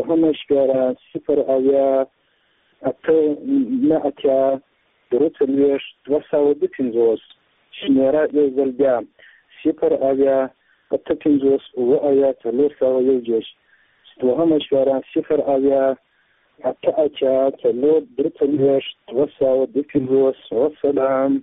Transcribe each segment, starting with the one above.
دوهمه شمېره 0 اته نه اتیا دروڅلوېښت 252 شمېره یو ځل بیا 0 اته پنځوس 401 دوهمه شمېره 0 اته اتیا دروڅلوېښت 252 والسلام.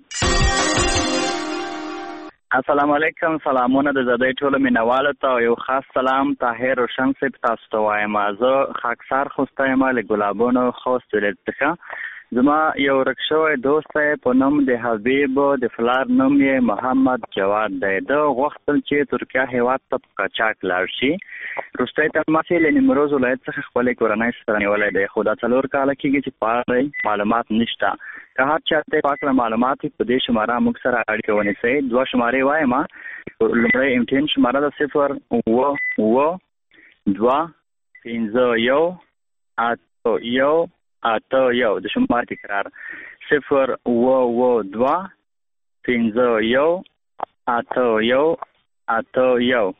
السلام علیکم. سلامونه د زدی ټولو مینوالو ته او یو خاص سلام طاهر روشن صاحب تاسو ته وایم. زه خاکسار خوسته یم له ګلابونو خوست ولایت څخه. زما یو رکشوی دوست په نوم د حبیب د فلار نوم یې محمد جواد دی. د غوښتل چې ترکیه هیواد ته په قاچاق لاړ شي. وروستی تماس یې له نیمروز ولایت څخه خپلې کورنۍ سره نیولی دی، خو دا 4 کاله کېږي چې په اړه معلومات نشته. که هر چاته په اړه معلومات په دې شماره موږ سره اړیکه ونیسئ. 2 شمارې وایم. لومړی امتحان شماره ده 0 8 د شمار تکرار 0 2 5 8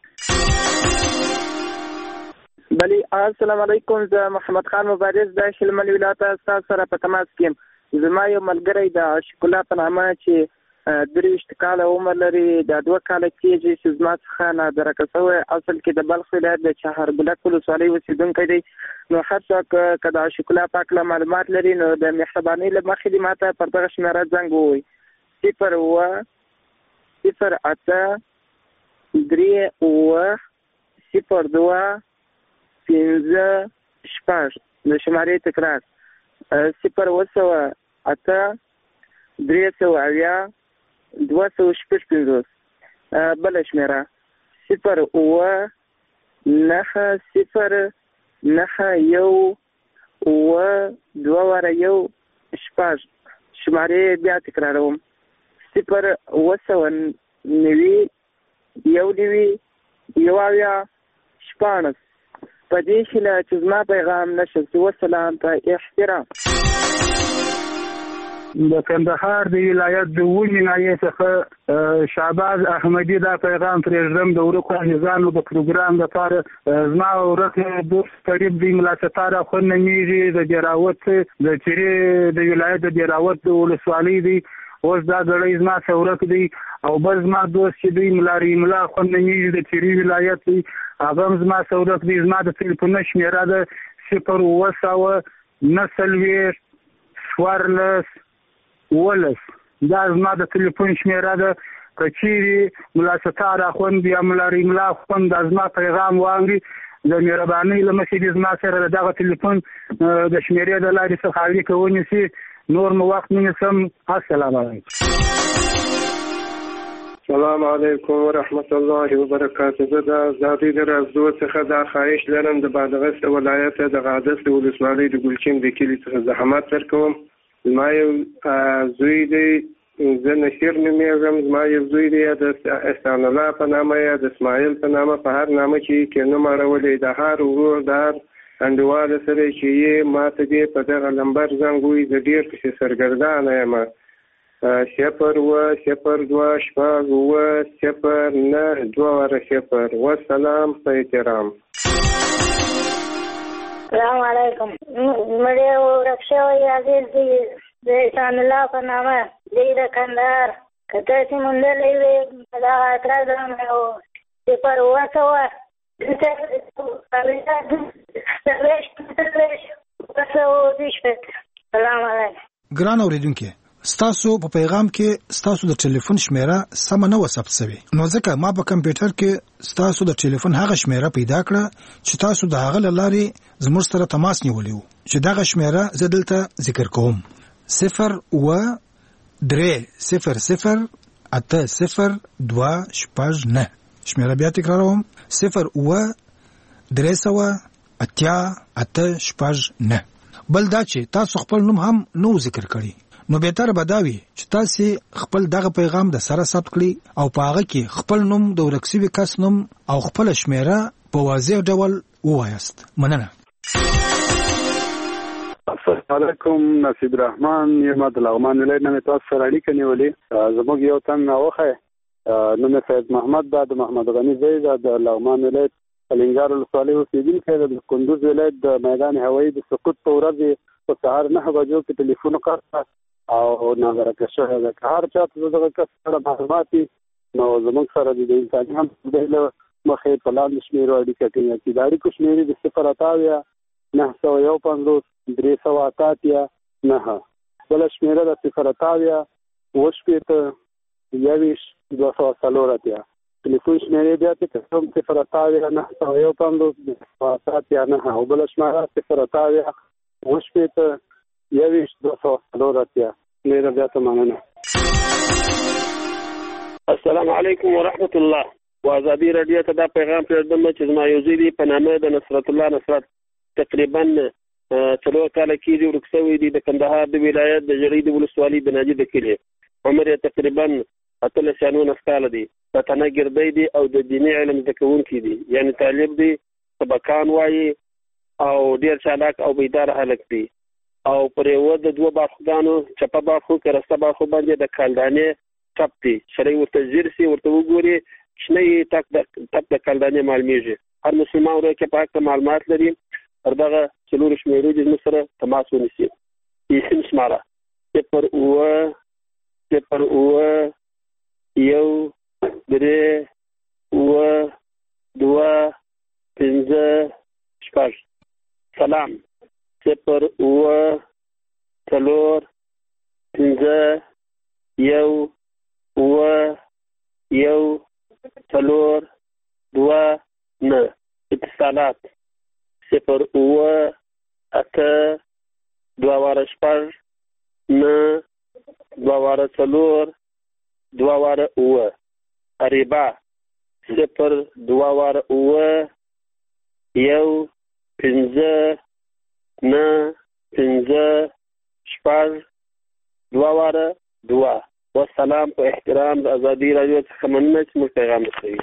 بلی. السلام علیکم. زه محمد خان مبارز د شلمن ولایت تاسو سره په تماس کې. زما یو ملګری د شکلا په نامه چې 23 کاله عمر لري، د 2 کاله کېږي چې زما څخه نادرکه شوی. اصل کې د بلخ ولایت د چهاربلک ولسوالۍ اوسېدونکی دی. نو هر څوک که د شکلا په اړه معلومات لري نو د مهربانۍ له مخې دې ماته پر دغه شمېره زنګ ووهئ. 0 8 3 0 2 5 د شمارې تکرار 0 8 3 255. بل شمېره 0 9 0 9 1 2 1 شمارې بیا تکراروم 0 9 9 1 16. په دې هیله چې زما پیغام نشي. والسلام په احترام. د کندهار د ولایت د ونې ناحیې څخه شعباز احمدي دا پیغام پرېږدم د ورکو حافظانو د پروګرام لپاره. زما ورک دوست قریب دی ملا ستار اخوند نومیږي، د جراوت د چیرې د ولایت د جراوت د ولسوالۍ دی. اوس دا ګړی زما څورک دی او بل زما دوست چې دی ملا اخوند نومیږي د چیرې ولایت دی، هغه هم زما څورک دی. زما د تلیفون شمېره ده 0 9 14 دا زما د تلیفون شمېره ده. که چیرې ملا ستار اخوند یا ملا اخوند دا زما پیغام واوري، د مهربانۍ له مخې دې زما سره د دغه تلیفون د شمېرې د لارې څخه اړیکه ونیسي. نور مو وخت نه نیسم. السلام علیکم. السلام علیکم ورحمت الله وبرکاته. زه د آزادۍ د رازدو څخه دا خواهش لرم د بادغیس ولایت د غادس د ولسوالۍ د ګلچین د کلي څخه زحمت ورکوم. زما یو زوی دی، زه نشیر نومیږم. زما یو زوی دی د احسان الله په نامه یا د اسماعیل په نامه، په هر نامه چې نوم اړولی، د هر ورور د هر انډیواله سره چې یې ما ته دې په دغه نمبر زنګ ووایي. زه ډېر پسې سرګردانه یم. 0 2 شپږ 0 9 2 والسلام په احترام. السلام علیکم. مړی ورک شوی عزیز دی د احسان الله په نامه دی د کندهار. که تاسې موندلی وي په دغه اعتراض راغلی و 0 سلام علیکم. ګران اوریدونکي، ستاسو په پیغام کې ستاسو د ټلیفون شمیره سم نه و ثبت شوی، نو ځکه ما په کمپیوټر کې ستاسو د ټلیفون هغه شمیره پیدا کړه چې تاسو د هغه لارې زموږ سره تماس نیولی وو، چې دغه شمیره زه دلته ذکر کوم. 0 3 0 0 8 0 2 9. شمیره بیا تکراروم 0 3 8 9. بل دا چې تاسو خپل نوم هم نو ذکر کړی، نو بهتر بداوي چې تاسو خپل دغه پیغام د سره ثبت کړئ او په هغه کې خپل نوم د ورکسوي کس نوم او خپل شمیره په واضح ډول ووایاست. مننه. السلام علیکم. نصیب الرحمن یم د لغمان ولایت نه تاسو سره اړیکه نیولې. زموږ یو تن راوخه نو فیض محمد د محمد غنی زید د لغمان ولایت الینګار ولسوالۍ اوسېدونکی د کندوز ولایت د میدان هوایي د سقوط په ورځ په سهار 9 بجو کې ټلیفون وکړ او نظرکه شوی ده. که هر چا ته دغه کس سره معلومات نو زموږ سره د انساني همکارۍ له مخې په لاندې شمېرو اړیکه ټینګه کړي. د اړیکو شمېرې د 0 951 388 9. بله شمېره د 0 68 21 204. ټلیفون شمېرې بیا چې کوم 0 951 388 9 او بله شمېره 0 68 21 204. ډېره زیاته مننه. السلام علیکم ورحمت الله. وازادي رادیو ته دا پیغام پرېږدم چې زما یو زوی دی په نامه د نصرت الله نصرت تقریبا 4 کاله کېږي ورک شوی دی د کندهار د ولایت د جړۍ د ولسوالۍ د ناجي د کلي. عمر یې تقریبا 18 کاله دی. په تنه ګردی دی او د دیني علم زده کوونکی دی، یعنی طالب دی، سبقان وایي او ډېر چالاک او بیدار هلک دی. او پر یو د 2 باغګانو چپه باغو کې رسته باغو باندې د کالدانې ټپ دی. شرعي ورته ځیر سي ورته وګوري شنه ټپ د کالدانې معلومیږي. هر مسلمان ورو کې په حق معلومات لري پر دغه 4 شمېرو د سره تماس ونیسي. اسم شماره 0 سلام 0 4 5 1 4 2 9. اتصالات 0 8 2 6 9 2 4 2 اریبا 0 2 1 5 9 5 6 2 والسلام په احترام د ازادي رادیو څخه مننه چې موږ پیغام رسوي.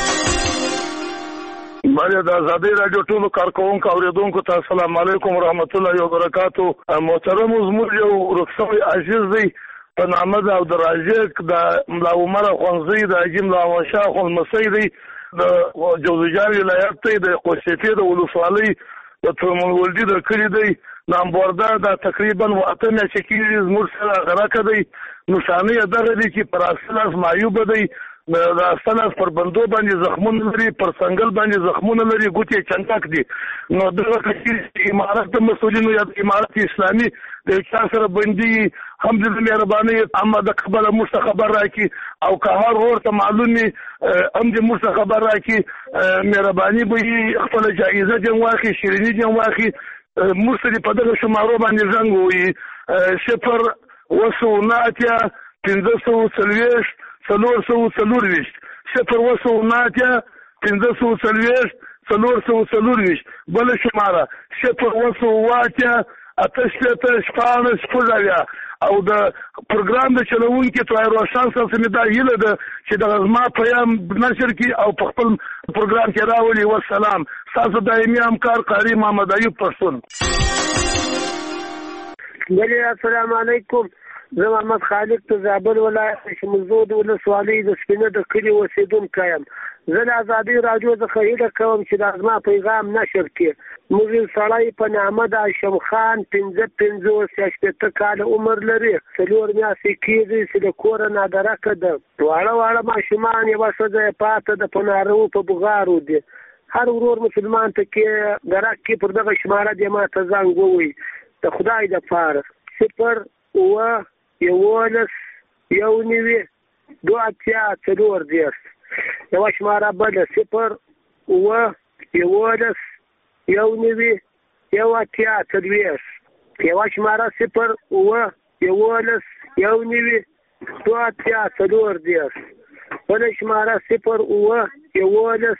باندې د ازادي رادیو ټولو کارکونکو اوریدونکو ته السلام علیکم ورحمت الله وبرکاتو. محترم زموږ یو رخصوي عزیز دی په نامه د عبدالرازق د ملا عمر خونزي د حاجي ملا شاه خونمسي دی د جوزجان ولایت دی د قوسیفي د ولسوالۍ د ترمن ولدي د کلی دی. نامبوردا دا تقریبا 8 میاشتې کېږي زموږ سره غرقه دی. نشانه دغه دی چې پر اصلاس معیوب دی. د اصلاس پر بندو باندې زخمونه لري، پر څنګل باندې زخمونه لري، ګوتې چنټک دي. نو دغه کچې امارت د مسؤلینو یا امارت اسلامي د چا سره بندي هم د مهرباني اما د قبل مستخبر راکی او که هر ورته معلومي هم د مستخبر راکی مهرباني به خپل جایزه جن واخی شیرینی جن واخی مرسلی په دغه شمارو باندې زنګ وي 0 وسوناتیا 540 440 0 وسوناتیا 540 440. بل شماره 0 وسواتیا 8 او د پروګرام د چلوونکي طاهر روشن صاحب سره دا هیله ده چې د غزما پیام نشر کی او په خپل پروګرام کې راولي. والسلام. تاسو دایمي همکار قاری محمد ایوب پښتون. السلام علیکم. زه محمد خالق ته زابل ولایت شمزود ولسوالۍ د سپینه د کلي اوسېدونکی یم. زه د ازادي راډیو څخه هیله کوم چې د زما پیغام نشر کړي. موږ یو سړی په نامه د هاشم خان 55 کاله عمر لري. 4 میاشتې کېږي چې د کوره نادرکه ده. واړه ماشومان یوه ښځه یې پاته ده په نارو په بغارو دي. هر ورور مسلمان ته کې درک کې پر دغه شماره دې ما ته زنګ ووایي د خدای دپاره 0 11 19 2 یوه شماره بله 0 11 19 2 یوه شماره 0 11 19 2 بله شماره 0 11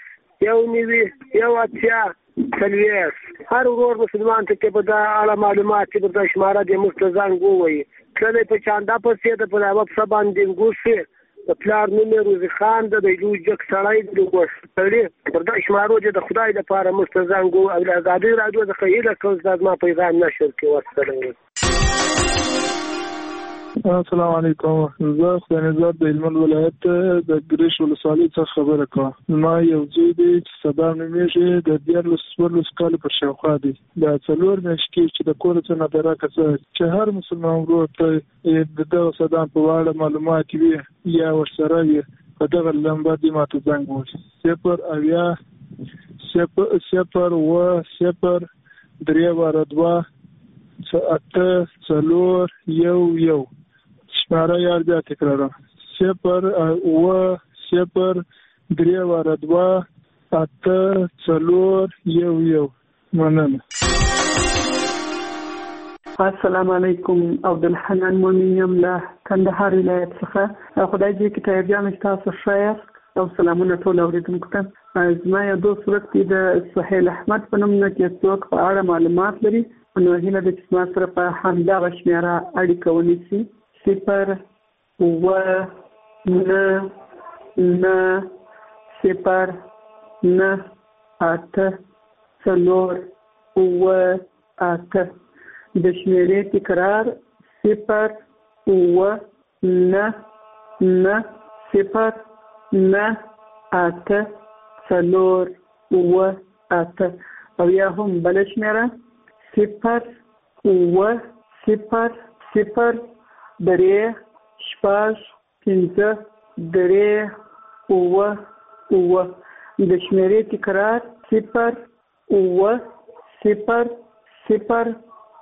19 2 هر ورور مسلمان ته کې په دا اړه معلومات چې په دا شماره د موږ ته زنګ ووایي. کله په چاندا پسې د په هغه څه باندې ګوسې د پلار نوم یې روزي خان د یو جک سړی د ګوښتړي پر دا شمارو چې د خدای لپاره موږ ته زنګ ووایي. او د ازادي راډیو څخه هیله کوم چې زما پیغام نشر کړي. والسلام. السلام علیکم. زه خدای د هلمند ولایت د ګریش ولسوالۍ څخه خبره کوم. ما یو زوی دی چې صدام نومیږي، د 14 کال پر شاوخوا دی. دا 4 میاشتې چې د کور څخه درکه چې هر مسلمان ورور ته د صدام په اړه معلومات وي یا ورسره وي، په دغه لمبر دی ماته زنګ ووهي 0800342 شماره یاد بیا تکرارم 0800342 مننه. السلام علیکم. عبدالحنان مومن یم له کندهار ولایت څخه. خدای دې کې طیب جان تاسو ښه او سلامونه ټول اوریدونکو ته. زما یو دوست ورته د سهیل احمد په نوم کې څوک په اړه معلومات لري، نو هیله ده چې ما سره په همدغه شمېره اړیکه ونیسي 08948 د شمېرې تکرار 08948 او یا هم بل شمېره 00035 د شمېرې تکرار 00035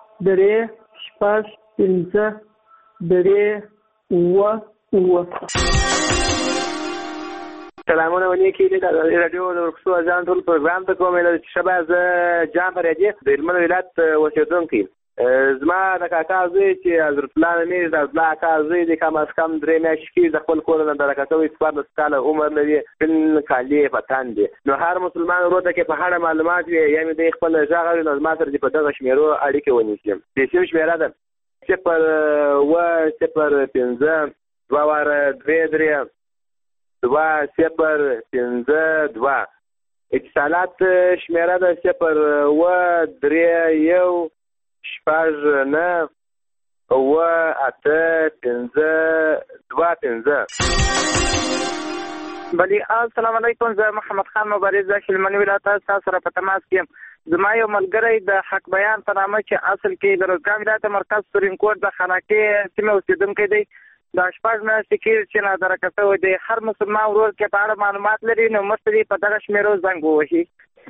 سلامونه ونیکي د رادیو د ورکسو ځان ټول پروګرام ته کوم چې شبه ز جام پرېږي د هلمند ولایت اوسېدونکی. زما د کاکا زوی چې حضرت الله نومېږي، د عبدالله کاکا زوی دی، کم از کم 3 میاشتې کېږي د خپل کور نه درکه شوی، 14 کاله عمر لري، سپین کالي په تن دی. نو هر مسلمان ورور ته کې په اړه معلومات وي یا مې د خپل غږ اوري، نو زما سره دې په دغه شمېرو اړیکې ونیسي. د سیم شمېره ده 02052 2052. اتصالات شمېره ده 031892855. بلی السلام علیکم. زه محمد خان مبارز د هلمند ولایت تاسو سره په تماس کې یم. زما یو ملګری د حق بیان په نامه چې اصل کې د روزګان ولایت مرکز سورین کوټ د خاناکې سیمه اوسېدونکی دی. د 8 میاشتې کېږي چې نادرکه شوی دی. هر مسلمان ورور کې په اړه معلومات لري، نو مخته دې په دغه شمېرو زنګ ووهي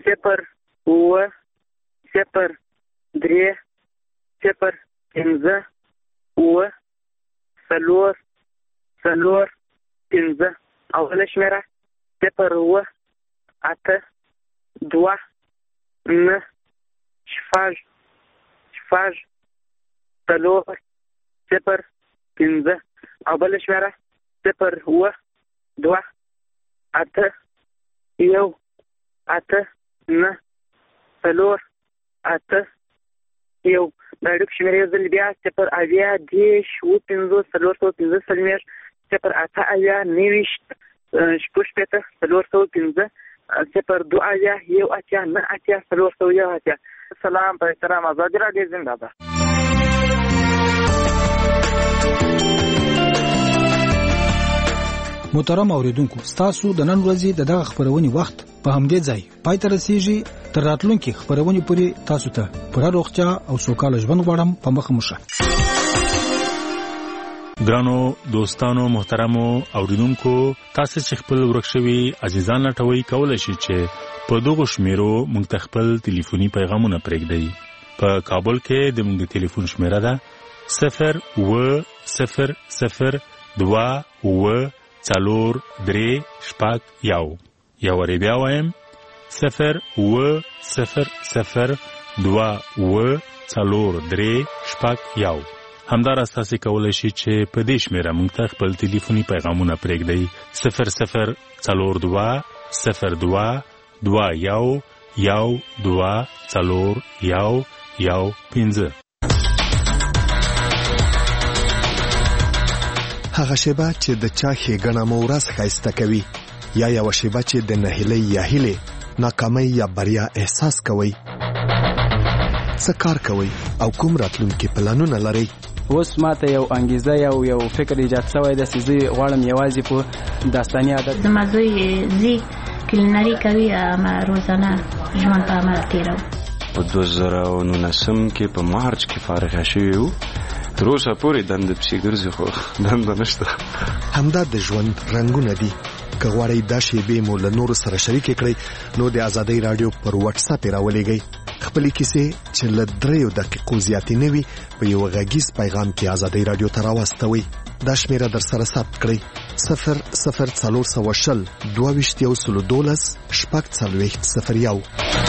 03035 اوله شمېره 082 او بل شمېره 0281948 د اړیکو شمېرې ځل بیا 08015 02015 سلام په احترام. آزادي راډیو زنده باد. محترم اوریدونکو، ستاسو د نن ورځې دغه خبرونې وخت په همدې ځای پای ته رسیږي. تر راتلونکي خبرونې پورې تاسو ته پوره روغتیا او سوکاله ژوند غواړم. په مخه مو شه. ګرانو دوستانو محترمو اوریدونکو، تاسو چې خپل ورکشوي عزیزان لټوي کولای شئ چې په دغه شمیرو موږ ته خپل ټلیفوني پیغامونه پرېږدئ. په کابل کې د موږ ټلیفون شمیره ده 0200243 یا ور بیا وایم 0200243 همدار اساسي کولای شي چې په دې شمیره موږ ته خپل ټلیفوني پیغامونه پرېږدئ 00221224115. هغه شیبه چې د چا ښېګڼه مو ورځ ښایسته کوي، یا یوه شیبه چې د نهیلۍ یا هیلې، ناکامۍ یا بریا احساس کوئ. څه کار کوئ او کوم راتلونکي پلانونه لرئ؟ اوس ماته یو انګیزه یو فکر ایجاد شوی دی چې زه غواړم یوازې په داستاني ادب زما زوی زی کلینري کوي روزانه ژوند په عمل تېروي. په 2019 کې په مارچ کې فارغ شوی وو. تر اوسه پورې دنده پسې ګرځي خو دنده نشته. همدا د ژوند رنګونه دي. که غواړئ دا شیبې مو له نورو سره شریکې کړئ نو د ازادۍ راډیو پر واتس اپ راولېږئ. خپلې کیسې چې له 3 دقیقو زیاتې نه وي په یو غږیز پیغام کې ازادۍ راډیو ته راواستوئ. دا شمیره در سره ثبت کړئ 00420 22 012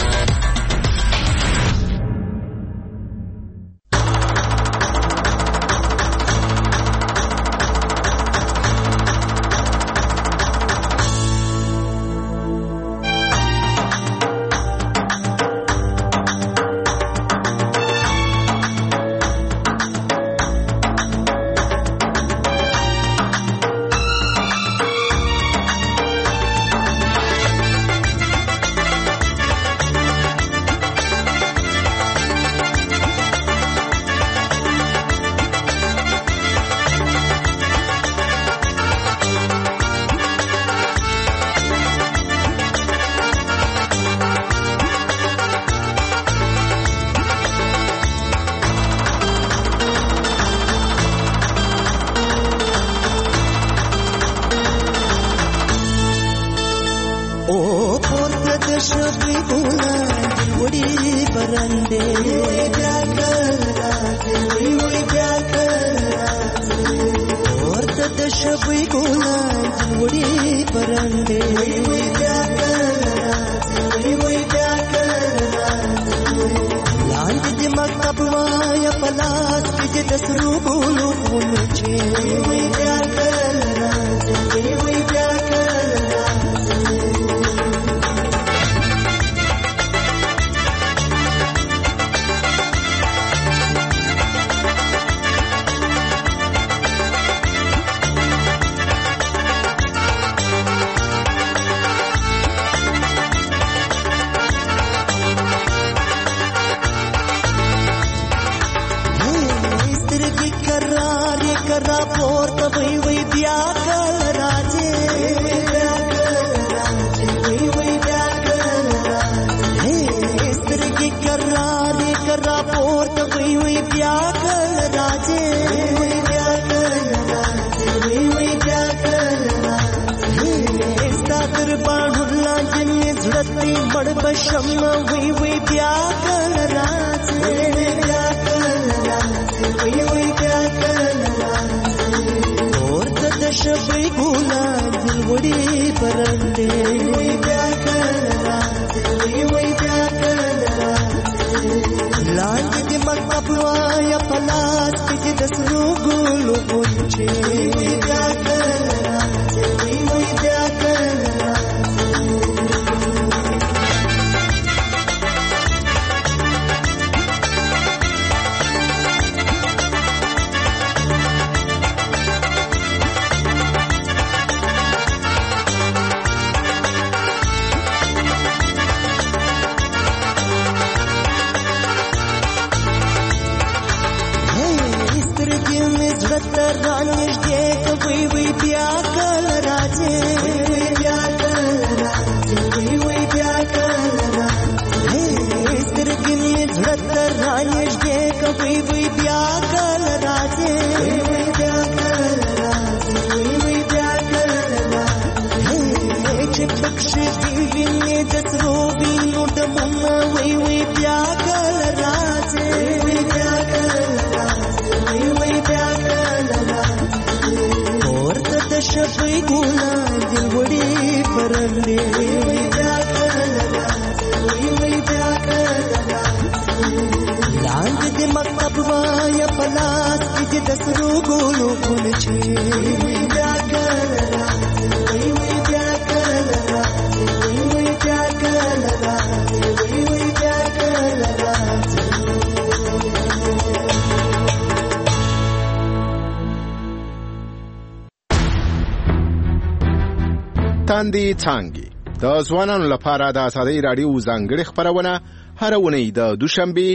تاندې څانګې د ځوانانو لپاره د ازادۍ راډیو ځانګړې خپرونه هر اونۍ د دوشنبه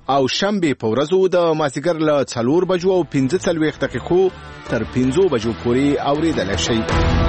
او شنبه په ورځو د مازیګر له 4 بجو او 15 دقیقو تر 5 بجو پورې اوریدل شي.